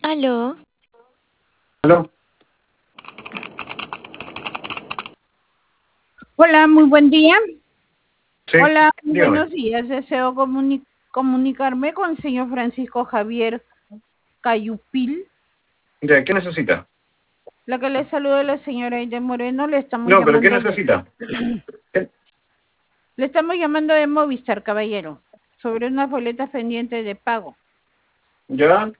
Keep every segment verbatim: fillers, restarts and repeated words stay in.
Aló. ¿Aló? Hola, muy buen día. Sí, Hola, muy dígame. buenos días. Deseo comuni- comunicarme con el señor Francisco Javier Cayupil. Ya, ¿qué necesita? La que le saluda la señora Aide Moreno. Le estamos No, pero ¿qué llamando de, necesita? ¿Qué? le estamos llamando de Movistar, caballero, sobre unas boletas pendientes de pago. ¿Ya?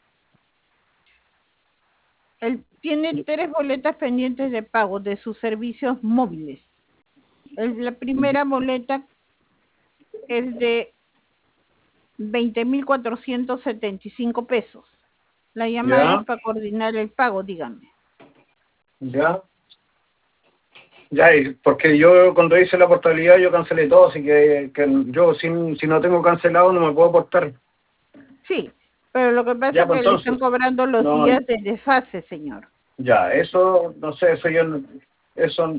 Él tiene tres boletas pendientes de pago de sus servicios móviles. El- la primera boleta es de veinte mil cuatrocientos setenta y cinco pesos. La llamada es ¿Ya? para coordinar el pago, dígame. ¿Ya? Ya, y porque yo cuando hice la portabilidad yo cancelé todo, así que, que yo sin, si no tengo cancelado no me puedo portar. Sí, pero lo que pasa Ya, es pues que le están entonces, cobrando los no, días de desfase, señor. ya, eso, no sé, eso yo, no- eso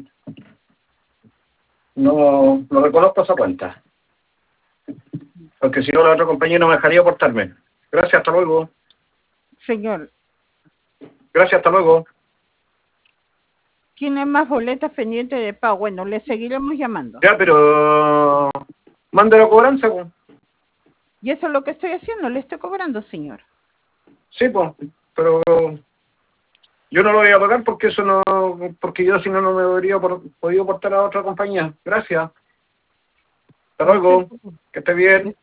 no, no reconozco esa cuenta, porque si no la otra compañía no me dejaría portarme. Gracias, hasta luego. Señor, Gracias, hasta luego. ¿tiene más boletas pendientes de pago? Bueno, le seguiremos llamando. Ya, pero mande la cobranza, pues. Y eso es lo que estoy haciendo, le estoy cobrando, señor. Sí, pues, pero yo no lo voy a pagar porque eso no, porque yo si no no me habría por- podido portar a otra compañía. Gracias. Hasta No se luego. preocupe. Que esté bien.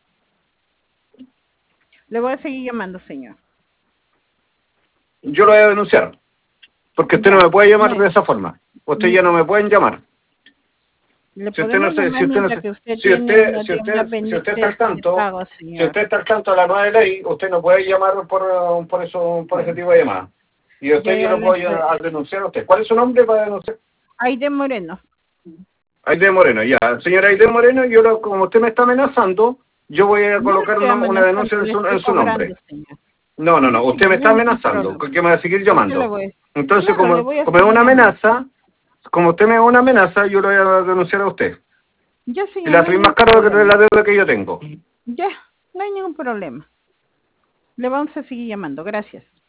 Le voy a seguir llamando, señor. Yo lo voy a denunciar. Porque usted no Ya, me puede no llamar es- de esa forma. Usted mm, ya no me pueden llamar. le Si usted no podemos se, si llamar usted no mientras se, que usted si tiene usted, una si deuda usted, si usted está pendiente al de tanto, pago, si señor. usted está al tanto de la nueva ley, usted no puede llamar por, por eso, por ese Bueno, tipo de llamadas. Y yo usted yo ya lo le puedo estoy... a denunciar a usted. ¿Cuál es su nombre para denunciar? Aide Moreno. Aide Moreno, ya. Señora Aide Moreno, yo lo- como usted me está amenazando, yo voy a No le colocar estoy una, una amenazando, denuncia en le su, estoy en su cobrando, nombre. señor. No, no, Sí, no, usted me señor, está no hay ningún amenazando, problema. que me va a seguir ¿Por qué le llamando. voy? Entonces, Claro, le como, voy a como es seguir una llamando. amenaza, como usted me es una amenaza, yo lo voy a denunciar a usted. Ya, Y señor, le va a no hay salir más ningún caro que problema. la deuda que yo tengo. Ya, no hay ningún problema. Le vamos a seguir llamando. Gracias.